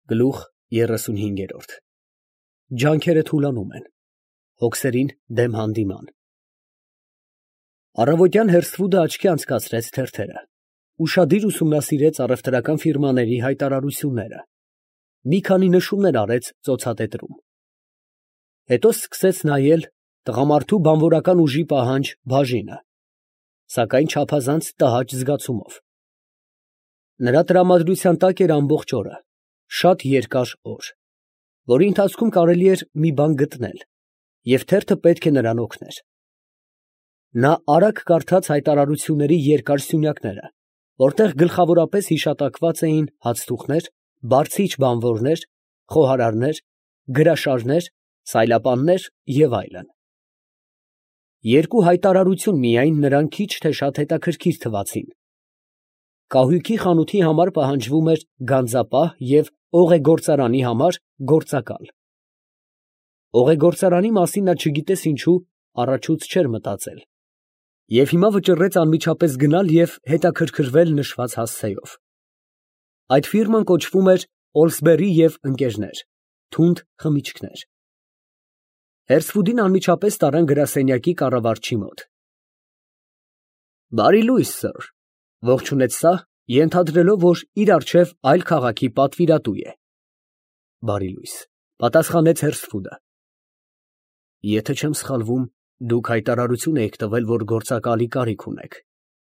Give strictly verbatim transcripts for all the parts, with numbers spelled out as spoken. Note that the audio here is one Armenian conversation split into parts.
Գլուխ երեսունհինգերորդ Ջանքերը թուլանում են, հոգսերին դեմ հանդիման։ Առավոտյան Հերսթվուդը աչքի անցկացրեց թերթերը, ուշադիր ուսումնասիրեց առևտրական ֆիրմաների հայտարարությունները, մի քանի նշումներ արեց ծոցատետրում։ Հետո սկսեց նայել տղամարդու բանվորական ուժի պահանջ բաժինը, սակայն չափազանց տհաճ զգացումով։ Նրա տրամադրության տակ էր ամբողջ օրը, շատ երկար օր, որի ընթացքում կարելի էր մի բան գտնել, և թերթը պետք է նրան օգներ։ Նա արագ կարդաց հայտարարությունների երկար սյունյակները, որտեղ գլխավորապես հիշատակված էին հացթուխներ, բարձիչ բանվորներ, խոհարարներ, գրաշարներ, սայլապաններ և այլն։ Երկու հայտարարություն միայն նրան քիչ թե շատ հետաքրքիր թվացին։ Կահույքի խանութի համար պահանջվում էր գանձապահ և օղեգործարանի համար գործակալ։ Օղեգործարանի մասին նա չգիտես ինչու առաջուց չէր մտածել, և հիմա վճռեց անմիջապես գնալ և հետաքրքրվել նշված հասցեով։ Այդ ֆիրման կոչվում էր Օլսբերի և Ընկերներ, թունդ խմիչքներ։ Հերսթվուդին անմիջապես տարան գրասենյակի կառավարչի մոտ։ Բարի լույս, սըր, ողջունեց սա, ենթադրելով, որ իր առջև այլ քաղաքի պատվիրատու է։ Բարի լույս, պատասխանեց Հերսթվուդը։ Եթե չեմ սխալվում, դուք հայտարարություն եք տվել, որ գործակալի կարիք ունեք։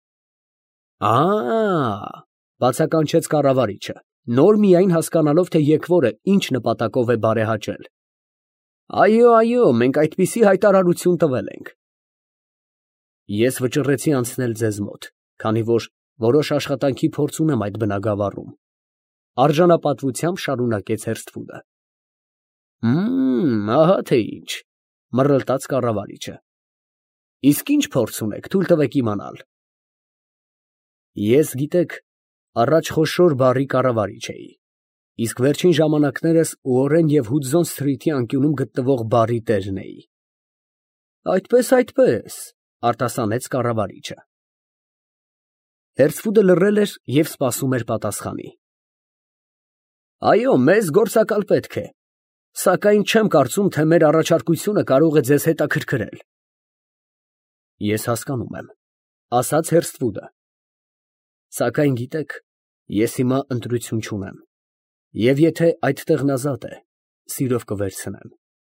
Ա՜, բացականչեց կառավարիչը, նոր միայն հասկանալով, թե եկվորը ինչ նպատակով է բարեհաճել։ Այո, այո, մենք այդպիսի հայտարարություն տվել ենք։ Ես վճռեցի անցնել ձեզ մոտ, քանի որ որոշ աշխատանքի փորձ ունեմ այդ բնագավառում, արժանապատվությամբ շարունակեց Հերսթվուդը։ Հըմ, ահա թե ինչ, մռլտաց կառավարիչը։ Իսկ ինչ փորձ ունեք, թույլ տվեք իմանալ։ Ես, գիտեք, առաջ խոշոր բառի կառավարիչ էի, իսկ վերջին ժամանակներս Ուորեն և Հուդզոն Սթրիթի անկյունում գտնվող բարի տերն էի։ Այդպես, այդպես, արտասանեց կառավարիչը։ Հերսթվուդը լռել էր և սպասում էր պատասխանի։ Այո, մեզ գործակալ պետք է, սակայն չեմ կարծում, թե մեր առաջարկությունը կարող է ձեզ հետաքրքրել։ Ես հասկանում եմ, ասաց Հերսթվուդը։ Սակայն գիտեք, ես հիմա ընտրություն չունեմ, և եթե այդտեղն ազատ է, սիրով կվերցնեմ։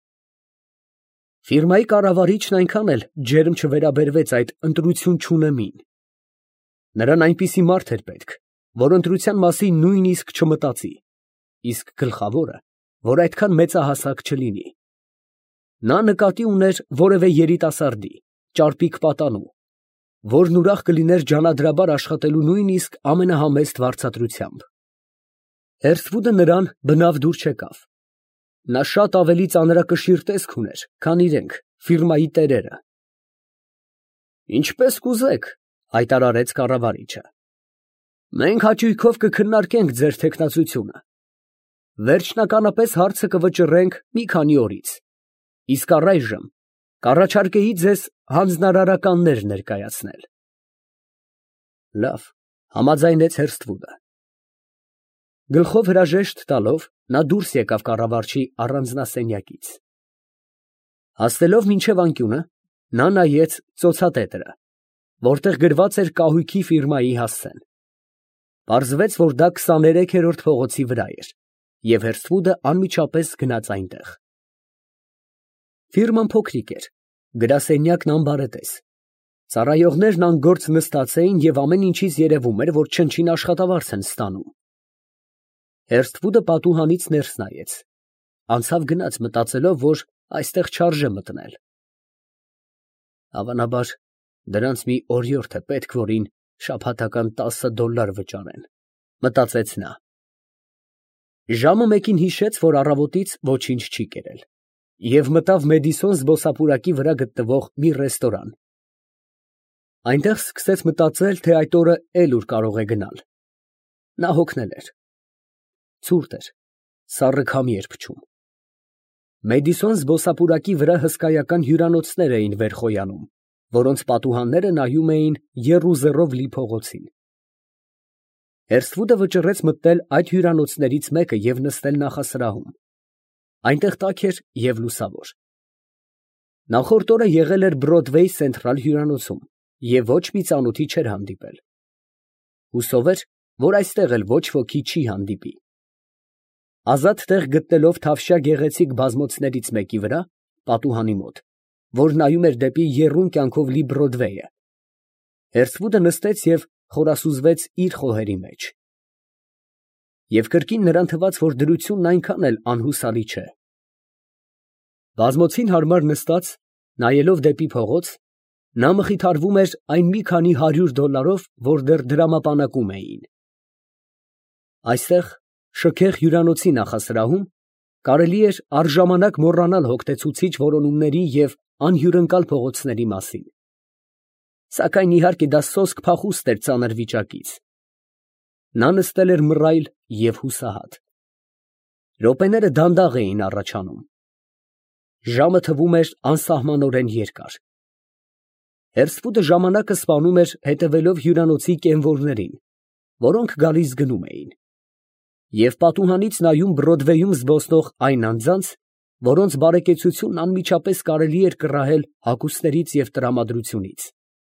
Ֆիրմայի կառավարիչն այնքան էլ ջերմ չվերաբերվեց այդ ընտրություն չունեմին։ Նրան այնպիսի մարդ էր պետք, որ ընտրության մասին նույնիսկ չմտածի, իսկ գլխավորը, որ այդքան մեծահասակ չլինի։ Նա նկատի ուներ որևէ երիտասարդի, ճարպիկ պատանու, որն ուրախ կլիներ ջանադրաբար աշխատելու նույնիսկ ամենահամեստ վարձատրությամբ։ Հերսթվուդը նրան բնավ դուր չեկավ։ Նա շատ ավելի ծանրակշիռ տեսք ուներ, քան իրենք, ֆիրմայի տերերը։ Ինչպես կուզեք, հայտարարեց կառավարիչը։ Մենք հաճույքով կքննարկենք ձեր թեկնածությունը։ Վերջնականապես հարցը կվճռենք մի քանի օրից, իսկ առայժմ կառաջարկեի ձեզ հանձնարարականներ ներկայացնել։ Լավ, համաձայնեց Հերսթվուդը։ Գլխով հրաժեշտ տալով, նա դուրս եկավ կառավարչի առանձնասենյակից։ Հասնելով մինչև անկյունը, նա նայեց ծոցատետրը, որտեղ գրված էր կահույքի ֆիրմայի հասցեն։ Պարզվեց, որ դա քսաներեքերորդ փողոցի վրա էր, և Հերսթվուդը անմիջապես գնաց այնտեղ։ Ֆիրման փոքրիկ էր, գրասենյակն ամբարետես։ Ծառայողներն անգործ նստած էին և ամեն ինչից երևում էր, որ չնչին աշխատավարձ են ստանում։ Հերսթվուդը պատուհանից ներս նայեց, անցավ գնաց, մտածելով, որ այստեղ չարժե մտնել։ Հավանաբար, դրանց մի օրիորդ է պետք, որին շաբաթական տասը դոլար վճարեն, մտածեց նա։ Ժամը մեկին հիշեց, որ առավոտից ոչինչ չի կերել, և մտավ Մեդիսոն զբոսափուրակի վրա գտնվող մի ռեստորան։ Այնտեղ սկսեց մտածել, թե այդ օրը էլ ուր կարող է գնալ։ Նա հոգնել էր։ Ցուրտ էր, սառը քամի էր փչում։ Մեդիսոն զբոսափուրակի վրա հսկայական հյուրանոցներ էին վեր խոյանում, որոնց պատուհանները նայում էին եռուզեռով լի փողոցին։ Հերսվուդը վճռեց մտնել այդ հյուրանոցներից մեկը և նստել նախասրահում. այնտեղ տաք էր և լուսավոր։ Նախորդ օրը եղել էր Բրոդվեյ Սենթրալ հյուրանոցում և ոչ մի ծանոթի չէր հանդիպել։ Հուսով էր, որ այստեղ էլ ոչ ոքի չի հանդիպի։ Ազատ տեղ գտնելով թավշյա գեղեցիկ բազմոցներից մեկի վրա, պատուհանի մոտ, որ նայում էր դեպի եռում կյանքով լի Բրոդվեյը, Հերսվուդը նստեց և խորասուզվեց իր խոհերի մեջ։ Եվ կրկին նրան թվաց, որ դրությունն այնքան էլ անհուսալի չէ։ Բազմոցին հարմար նստած, նայելով դեպի փողոց, նա մխիթարվում էր այն մի քանի հարյուր դոլարով, որ դեռ դրամապանակում էին։ Այստեղ, շքեղ հյուրանոցի նախասրահում, կարելի էր առժամանակ մոռանալ հոգնեցուցիչ որոնումների և անհյուրընկալ փողոցների մասին։ Սակայն իհարկե դա սոսկ փախուստ էր ծանր վիճակից։ Նա նստել էր մռայլ և հուսահատ։ Րոպեները դանդաղ էին առաջանում։ Ժամը թվում էր անսահմանորեն երկար։ Հերսվուդը ժամանակը սպանում էր հետևելով հյուրանոցի կենվորներին, որոնք գալիս գնում էին, և պատուհանից նայում Բրոդվեյում զբոսնող այն անձանց, որոնց բարեկեցությունն անմիջապես կարելի էր կռահել հագուստներից և տրամադրությունից։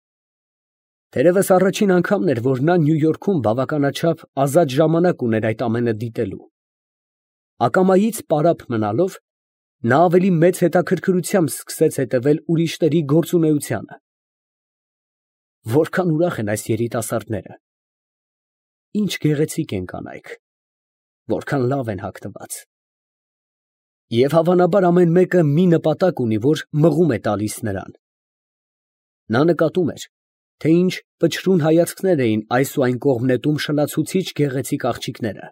Թերևս առաջին անգամն էր, որ նա Նյու Յորքում բավականաչափ ազատ ժամանակ ուներ այդ ամենը դիտելու։ Ակամայից պարապ մնալով, նա ավելի մեծ հետաքրքրությամբ սկսեց հետևել ուրիշների գործունեությանը։ Որքան ուրախ են այս երիտասարդները, ինչ գեղեցիկ են կանայք, որքան լավ են հագնված։ Եվ հավանաբար ամեն մեկը մի նպատակ ունի, որ մղում է տալիս նրան։ Նա նկատում էր, թե ինչ պչրուն հայացքներ էին այս ու այն կողմ նետում շլացուցիչ գեղեցիկ աղջիկները։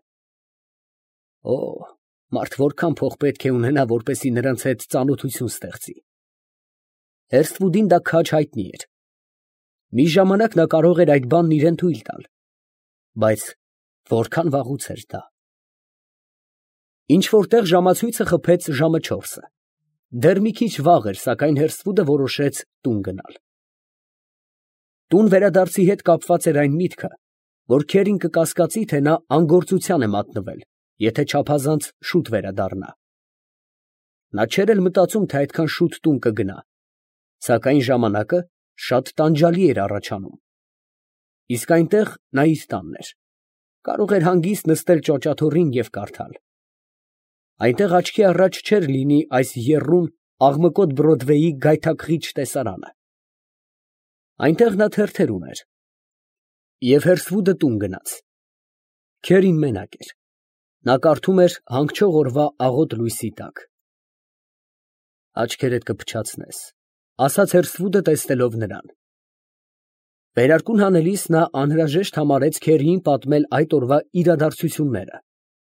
Օ, մարդ որքան փող պետք է ունենա, որպեսզի նրանց հետ ծանոթություն ստեղծի։ Հերսվուդին դա քաջ հայտնի էր։ Մի ժամանակ նա կարող էր այդ բանն իրան թույլ տալ, բայց որքան վաղուց էր դա։ Ինչ֊որ տեղ ժամացույցը խփեց ժամը չորսը։ Դեռ մի քիչ վաղ էր, սակայն Հերսվուդը որոշեց տուն գնալ։ Տուն վերադարձի հետ կապված էր այն միտքը, որ քերին կկասկածի, թե նա անգործության է մատնվել, եթե չափազանց շուտ վերադառնա։ Նա չէր էլ մտածում, թե այդքան շուտ տուն կգնա, սակայն ժամանակը շատ տանջալի էր առաջանում։ Իսկ այնտեղ նա իր տանն էր, կարող էր հանգիստ նստել ճոճաթոռին և կարդալ։ Այնտեղ աչքի առաջ չէր լինի այս եռում աղմկոտ Բրոդվեյի գայթակղիչ տեսարանը։ Այնտեղ նա թերթեր ուներ։ Եվ Հերսվուդը տուն գնաց։ Քերին մենակ էր։ Նա կարդում էր հանգչող օրվա աղոտ լույսի տակ։ Աչքերդ կփչացնես, ասաց Հերսվուդը տեսնելով նրան։ Վերարկուն հանելիս նա անհրաժեշտ համարեց քերիին պատմել այդ օրվա իրադարձությունները։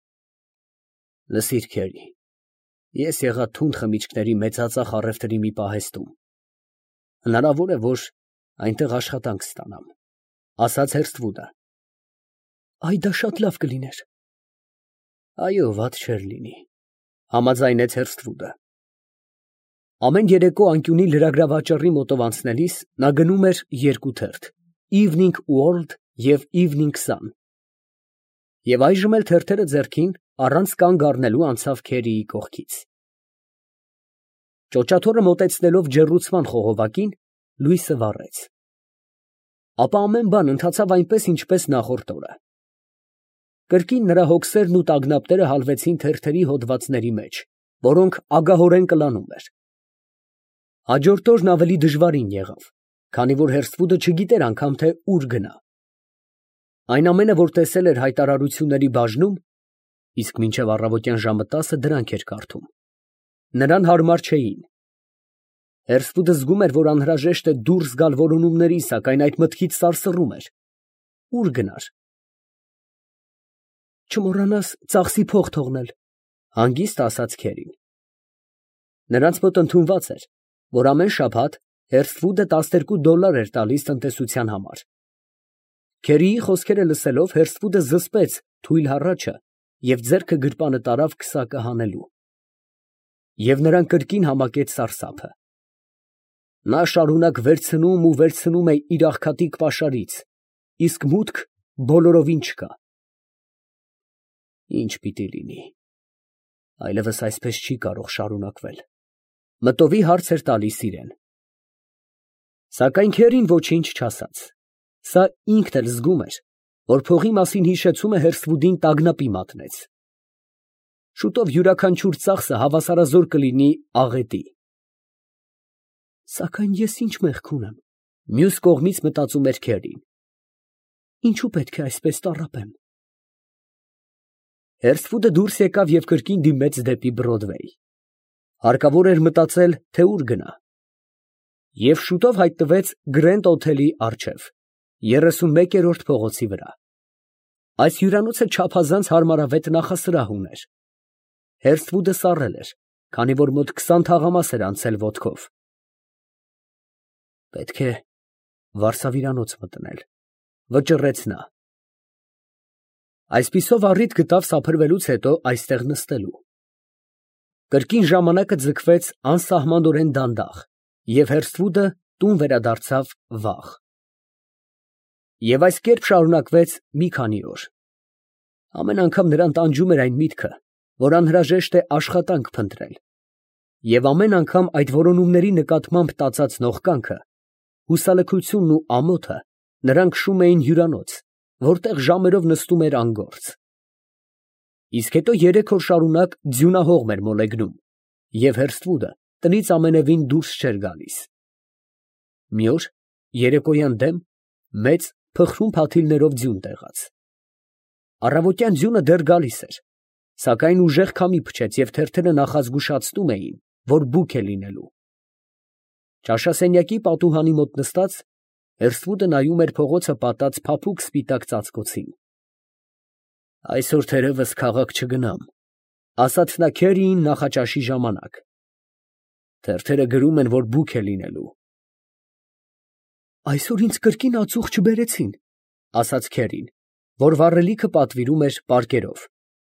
Լսիր, քերի, ես եղա թունդ խմիչքների մեծածախ առևտրի մի պահեստում։ Հնարավոր է, որ այնտեղ աշխատանք ստանամ, ասաց Հերսվուդը։ Այ դա շատ լավ կլիներ։ Այո, վատ չէր լինի, համաձայնեց Հերսվուդը։ Ամեն երեկո անկյունի լրագրավաճառի մոտով անցնելիս նա գնում էր երկու թերթ՝ Evening World և Evening Sun։ Եվ այժմ էլ թերթերը ձեռքին, առանց կանգ առնելու անցավ քերիի կողքից։ Ճոճաթոռը մոտեցնելով ջեռուցման խողովակին, լույսը վառեց։ Ապա ամեն բան ընթացավ այնպես, ինչպես նախորդ օրը։ Կրկին նրա հոգսերն ու տագնապները հալվեցին թերթերի հոդվածների մեջ, որոնք ագահորեն կլանում էր։ Հաջորդ օրն ավելի դժվարին եղավ, քանի որ Հերսվուդը չգիտեր անգամ, թե ուր գնա։ Այն ամենը, որ տեսել էր հայտարարությունների բաժնում, իսկ մինչև առավոտյան ժամը տասը դրանք էր կարդում, նրան հարմար չէին։ Հերսվուդը զգում էր, որ անհրաժեշտ է դուրս գալ որոնումների, սակայն այդ մտքից սարսռում էր։ Ուր գնար։ Չմոռանաս ծախսի փող թողնել, հանգիստ ասաց քերին։ Նրանց մոտ ընդունված էր, որ ամեն շաբաթ Հերսվուդը տասներկու դոլար էր տալիս տնտեսության համար։ Քերիի խոսքերը լսելով Հերսվուդը զսպեց թույլ հառաչը և ձեռքը գրպանը տարավ քսակը հանելու։ Եվ նրան կրկին համակեց սարսափը։ Նա շարունակ վերցնում ու վերցնում է իր աղքատիկ պաշարից, իսկ մուտք բոլորովին չկա։ Ինչ պիտի լինի։ Այլևս այսպես չի կարող շարունակվել։ Մտովի հարց էր տալիս իրեն։ Սակայն քերին ոչինչ չասաց։ Սա ինքն էլ զգում էր, որ փողի մասին հիշեցումը Հերսվուդին տագնապի մատնեց։ Շուտով յուրաքանչյուր ծախսը հավասարազոր կլինի աղետի։ Սակայն ես ինչ մեղք ունեմ, մյուս կողմից մտածում էր քերին։ Ինչու պետք է այսպես տառապեմ։ Հերսվուդը դուրս եկավ և կրկին դիմեց դեպի Բրոդվեյ։ Հարկավոր էր մտածել, թե ուր գնա։ Եվ շուտով հայտնվեց Գրենդ հոթելի առջև, երեսունմեկերորդ փողոցի վրա։ Այս հյուրանոցը չափազանց հարմարավետ նախասրահ ուներ։ Հերսվուդը սառել էր, քանի որ մոտ քսան թաղամաս էր անցել ոտքով։ Պետք է վարսավիրանոց մտնել, վճռեց նա։ Այսպիսով առիթ գտավ սափրվելուց հետո այստեղ նստելու։ Կրկին ժամանակը ձգվեց անսահմանորեն դանդաղ, և Հերսվուդը տուն վերադարձավ վաղ։ Եվ այս կերպ շարունակվեց մի քանի օր։ Ամեն անգամ նրան տանջում էր այն միտքը, որ անհրաժեշտ է աշխատանք փնտրել, և ամեն անգամ այդ որոնումների նկատմամբ տածած նողկանքը, հուսալքությունն ու ամոթը նրան քշում էին հյուրանոց, որտեղ ժամերով նստում էր անգործ։ Իսկ հետո երեք օր շարունակ ձյունահողմ էր մոլեգնում, և Հերսվուդը տնից ամենևին դուրս չէր գալիս։ Մի օր երեկոյան դեմ մեծ փխրուն փաթիլներով ձյուն տեղաց։ Առավոտյան ձյունը դեռ գալիս էր, սակայն ուժեղ քամի փչեց և թերթերը նախազգուշացնում էին, որ բուք է լինելու։ Ճաշասենյակի պատուհանի մոտ նստած, Հերսվուդը նայում էր փողոցը պատած փափուկ սպիտակ ծածկոցին։ Այսօր թերևս քաղաք չգնամ, ասաց նա Քերիին նախաճաշի ժամանակ։ Թերթերը գրում են, որ բուք է լինելու։ Այսօր ինձ կրկին ածուխ չբերեցին, ասաց Քերին, որ վառելիքը պատվիրում էր պարկերով։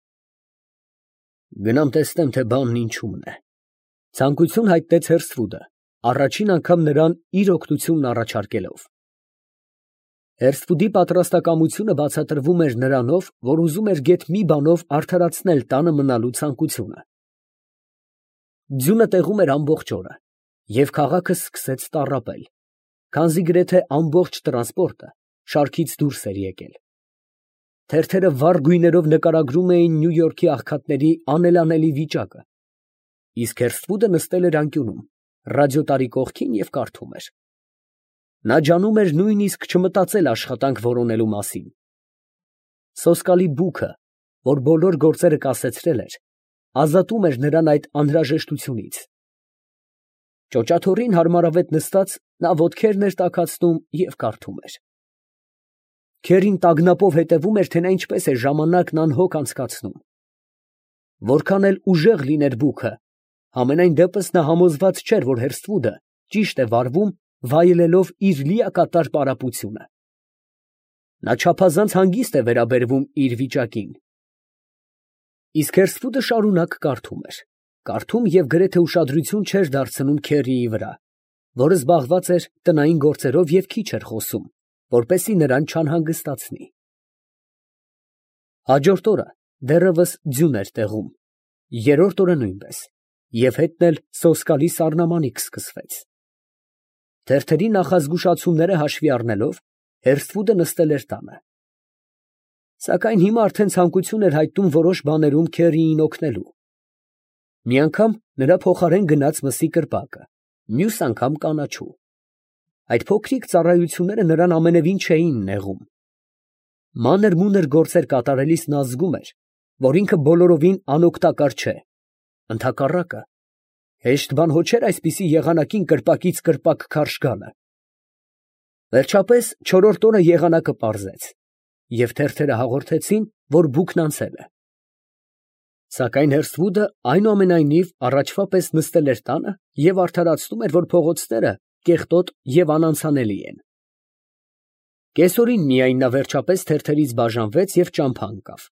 Գնամ տեսնեմ, թե բանն ինչումն է, ցանկություն հայտնեց Հերսվուդը, առաջին անգամ նրան իր օգնությունն առաջարկելով։ Հերսվուդի պատրաստակամությունը բացատրվում էր նրանով, որ ուզում էր գեթ մի բանով արդարացնել տանը մնալու ցանկությունը։ Ձյունը տեղում էր ամբողջ օրը, և քաղաքը սկսեց տառապել, քանզի գրեթե ամբողջ տրանսպորտը շարքից դուրս էր եկել։ Թերթերը վառ գույներով նկարագրում էին Նյու Յորքի աղքատների անելանելի վիճակը, իսկ Հերսվուդը նստել էր անկյունում, ռադիոտարի կողքին և կարդում էր։ Նա ջանում էր նույնիսկ չմտածել աշխատանք որոնելու մասին։ Սոսկալի բուքը, որ բոլոր գործերը կասեցրել էր, ազատում էր նրան այդ անհրաժեշտությունից։ Ճոճաթոռին հարմարավետ նստած, նա ոտքերն էր տաքացնում և կարդում էր։ Քերին տագնապով հետևում էր, թե նա ինչպես է ժամանակն անհոգ անցկացնում։ Որքան էլ ուժեղ լիներ բուքը, համենայն դեպս նա համոզված չէր, որ Հերսվուդը ճիշտ է վարվում, վայելելով իր լիակատար պարապությունը։ Նա չափազանց հանգիստ է վերաբերվում իր վիճակին։ Իսկ Հերսվուդը շարունակ կարդում էր, կարդում և գրեթե ուշադրություն չէր դարձնում Քերիի վրա, որը զբաղված էր տնային գործերով և քիչ էր խոսում, որպեսզի նրան չանհանգստացնի։ Հաջորդ օրը դեռևս ձյուն էր տեղում, երրորդ օրը նույնպես, և հետն էլ սոսկալի սառնամանիք սկսվեց։ Թերթերի նախազգուշացումները հաշվի առնելով, Հերսվուդը նստել էր տանը։ Սակայն հիմա արդեն ցանկություն էր հայտնում որոշ բաներում Քերիին օգնելու։ Մի անգամ նրա փոխարեն գնաց մսի կրպակը, մյուս անգամ կանաչու։ Այդ փոքրիկ ծառայությունները նրան ամենևին չէին նեղում։ Մանր֊մունր գործեր կատարելիս նա զգում էր, որ ինքը բոլորովին անօգտակար չէ, ընդհակառակը, հեշտ բան հո չէր այսպիսի եղանակին կրպակից կրպակ քարշ գալը։ Վերջապես չորրորդ օրը եղանակը պարզեց, և թերթերը հաղորդեցին, որ բուքն անցել է։ Սակայն Հերսվուդը այնուամենայնիվ առաջվա պես նստել էր տանը և արդարացնում էր, որ փողոցները կեղտոտ և անանցանելի են։ Կեսօրին միայն նա վերջապես թերթերից բաժանվեց և ճամփա ընկավ։